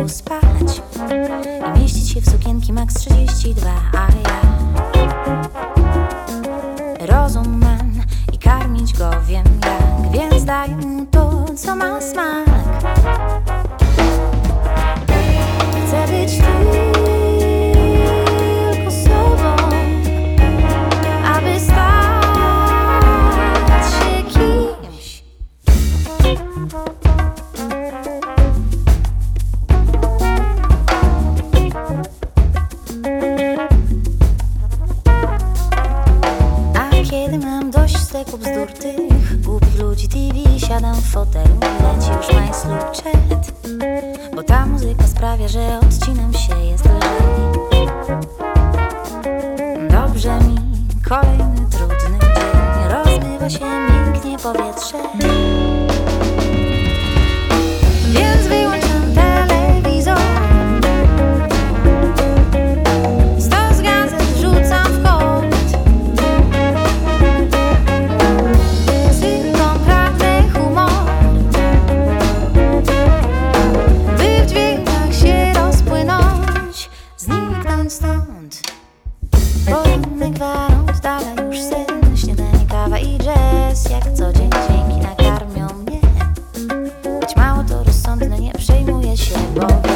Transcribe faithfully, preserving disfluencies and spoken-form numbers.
łóżku spać i mieścić się w sukienki max trzydzieści dwa, a ja rozum mam i karmić go wiem jak, więc daję mu to, co ma smak. Chcę być tylko sobą, aby stać się kimś. A kiedy mam dość steku bzdur tych głupich ludzi T V, siadam w fotelu i leci już my slow chat, bo ta muzyka sprawia, że odcinam się, jest lżej. Dobrze mi, kolejny trudny dzień, rozmywa się mięknie powietrze, więc wyłączam telewizor. Stos gazet wrzucam w kąt, muzyką pragnę humor, by w dźwiękach się rozpłynąć, zniknąć stąd. Poranny gwarąd, dalej już sen, śniadanie, kawa i jazz, jak co dzień dźwięki nakarmią mnie. Choć mało to rozsądne, nie przejmuję się, bo